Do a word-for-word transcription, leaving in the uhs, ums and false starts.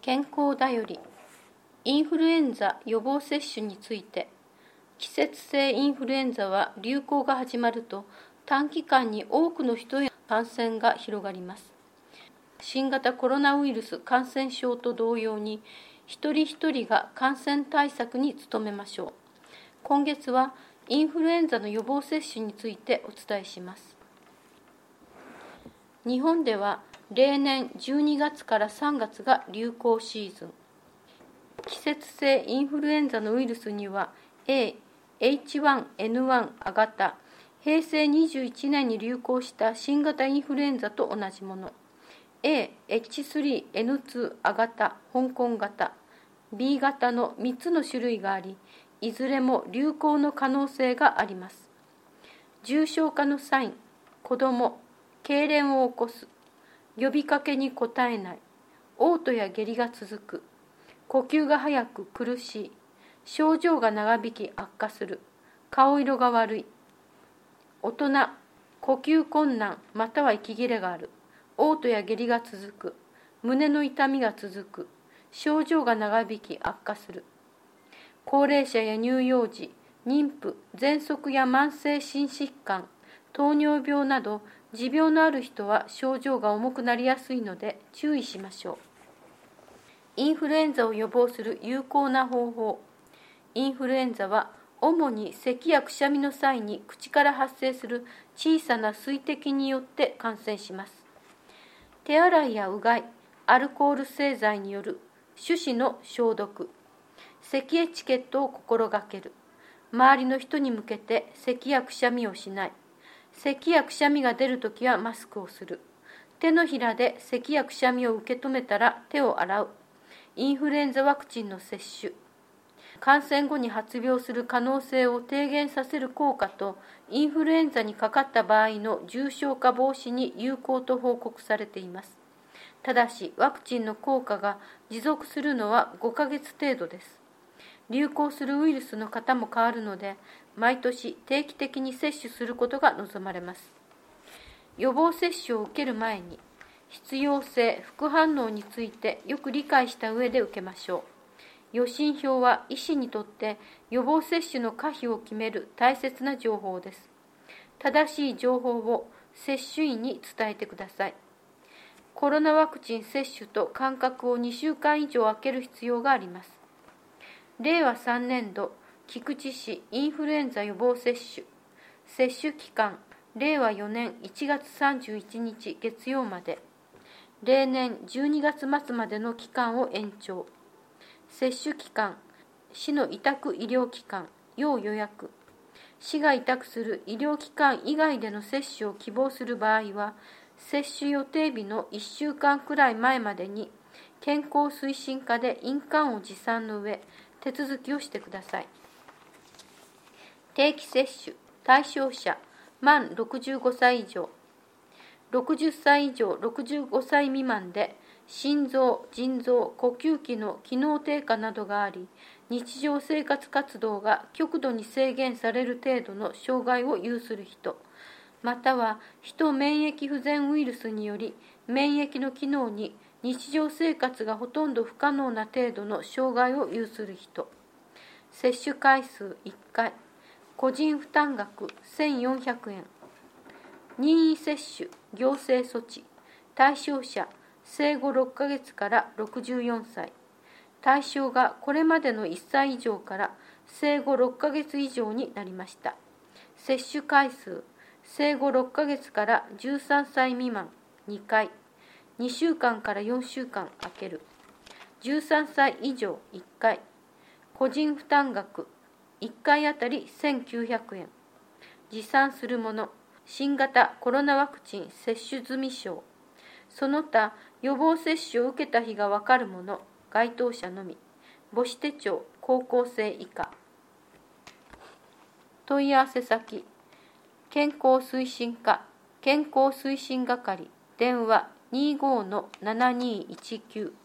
健康だより、インフルエンザ予防接種について、季節性インフルエンザは流行が始まると短期間に多くの人へ感染が広がります。新型コロナウイルス感染症と同様に、一人一人が感染対策に努めましょう。今月はインフルエンザの予防接種についてお伝えします。日本では例年じゅうにがつからさんがつが流行シーズン。季節性インフルエンザのウイルスには エー、エイチワンエヌワン 亜型、へいせいにじゅういちねんに流行した新型インフルエンザと同じもの、エー、エイチスリーエヌツー 亜型、香港型、ビー 型のみっつの種類があり、いずれも流行の可能性があります。重症化のサイン、子ども、痙攣を起こす、呼びかけに応えない、嘔吐や下痢が続く、呼吸が早く苦しい、症状が長引き悪化する、顔色が悪い。大人、呼吸困難または息切れがある、嘔吐や下痢が続く、胸の痛みが続く、症状が長引き悪化する。高齢者や乳幼児、妊婦、喘息や慢性心疾患、糖尿病など持病のある人は症状が重くなりやすいので注意しましょう。インフルエンザを予防する有効な方法。インフルエンザは主に咳やくしゃみの際に口から発生する小さな水滴によって感染します。手洗いやうがい、アルコール製剤による手指の消毒、咳エチケットを心がける、周りの人に向けて咳やくしゃみをしない、咳やくしゃみが出るときはマスクをする、手のひらで咳やくしゃみを受け止めたら手を洗う、インフルエンザワクチンの接種、感染後に発病する可能性を低減させる効果と、インフルエンザにかかった場合の重症化防止に有効と報告されています。ただし、ワクチンの効果が持続するのはごかげつ程度です。流行するウイルスの型も変わるので、毎年定期的に接種することが望まれます。予防接種を受ける前に、必要性、副反応についてよく理解した上で受けましょう。予診票は医師にとって予防接種の可否を決める大切な情報です。正しい情報を接種医に伝えてください。コロナワクチン接種と間隔をにしゅうかん以上空ける必要があります。れいわさんねんど菊池市インフルエンザ予防接種、接種期間れいわよねんいちがつさんじゅういちにち月曜まで、例年じゅうにがつまつまでの期間を延長。接種期間、市の委託医療機関、要予約。市が委託する医療機関以外での接種を希望する場合は、接種予定日のいっしゅうかんくらい前までに、健康推進課で印鑑を持参の上、手続きをしてください。定期接種、対象者、満ろくじゅうごさい以上。ろくじゅっさい以上ろくじゅうごさい未満で、心臓、腎臓、呼吸器の機能低下などがあり、日常生活活動が極度に制限される程度の障害を有する人、またはヒト免疫不全ウイルスにより免疫の機能に日常生活がほとんど不可能な程度の障害を有する人、接種回数いっかい、個人負担額せんよんひゃくえん、任意接種、行政措置、対象者、生後ろっかげつからろくじゅうよんさい、対象がこれまでのいっさい以上から生後ろっかげつ以上になりました。接種回数、生後ろっかげつからじゅうさんさい未満にかい、にしゅうかんからよんしゅうかん空ける、じゅうさんさい以上いっかい、個人負担額いっかいあたりせんきゅうひゃくえん、持参するもの、新型コロナワクチン接種済証、その他予防接種を受けた日がわかるもの、該当者のみ、母子手帳、高校生以下。問い合わせ先、健康推進課、健康推進係、電話にじゅうごのななにいちきゅう。